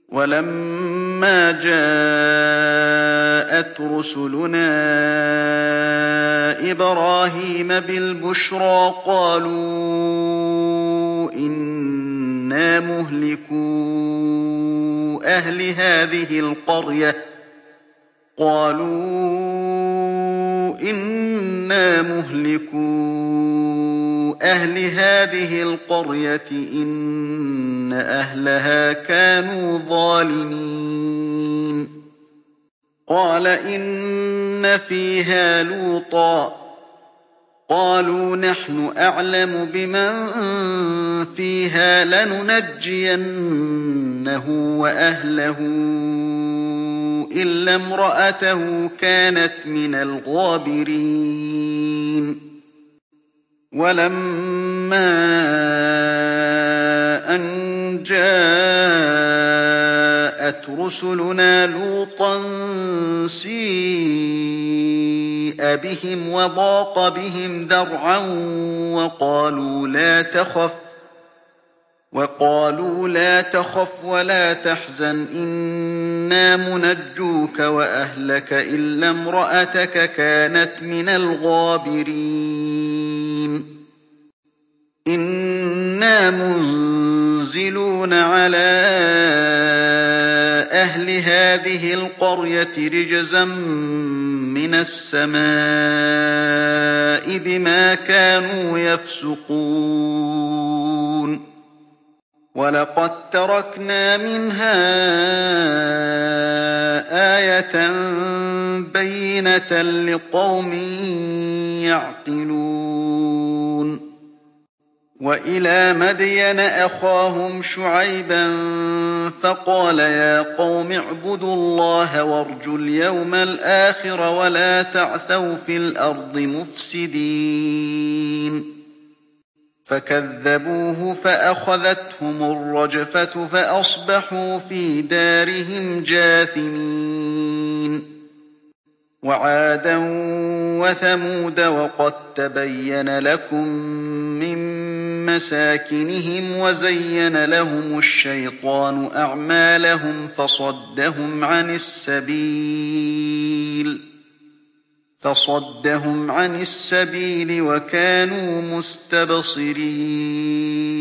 وَلَمَّا جَاءَتْ رُسُلُنَا إِبْرَاهِيمَ بِالْبُشْرَىٰ قَالُوا إِنَّا مُهْلِكُو أَهْلِ هَٰذِهِ الْقَرْيَةِ إِنَّ أَهْلَهَا كَانُوا ظَالِمِينَ قَالَ إِنَّ فِيهَا لُوطًا ۚ قَالُوا نَحْنُ أَعْلَمُ بِمَن فِيهَا لَنُنَجِّيَنَّهُ وَأَهْلَهُ إِلَّا امْرَأَتَهُ كَانَتْ مِنَ الْغَابِرِينَ وَلَمَّا أَن جَاءَتْ رُسُلُنَا لُوطًا سِيءَ بِهِمْ وَضَاقَ بِهِمْ ذَرْعًا وَقَالُوا لَا تَخَفْ وَلَا تَحْزَنْ إِنَّا مُنَجُّوكَ وَأَهْلَكَ إِلَّا امْرَأَتَكَ كَانَتْ مِنَ الْغَابِرِينَ إِنَّا مُنزِلُونَ عَلَىٰ أَهْلِ هَٰذِهِ الْقَرْيَةِ رِجْزًا مِّنَ السَّمَاءِ بِمَا كَانُوا يَفْسُقُونَ وَلَقَد تَّرَكْنَا مِنْهَا آيَةً بَيِّنَةً لِّقَوْمٍ يَعْقِلُونَ وَإِلَىٰ مَدْيَنَ أَخَاهُمْ شُعَيْبًا فَقَالَ يَا قَوْمِ اعْبُدُوا اللَّهَ وَارْجُوا الْيَوْمَ الْآخِرَ وَلَا تَعْثَوْا فِي الْأَرْضِ مُفْسِدِينَ فَكَذَّبُوهُ فَأَخَذَتْهُمُ الرَّجْفَةُ فَأَصْبَحُوا فِي دَارِهِمْ جَاثِمِينَ وَعَادًا وَثَمُودَ وَقَد تَّبَيَّنَ لَكُم مِّن مَّسَاكِنِهِمْ وَزَيَّنَ لَهُمُ الشَّيْطَانُ أَعْمَالَهُمْ فَصَدَّهُمْ عَنِ السَّبِيلِ وَكَانُوا مُسْتَبْصِرِينَ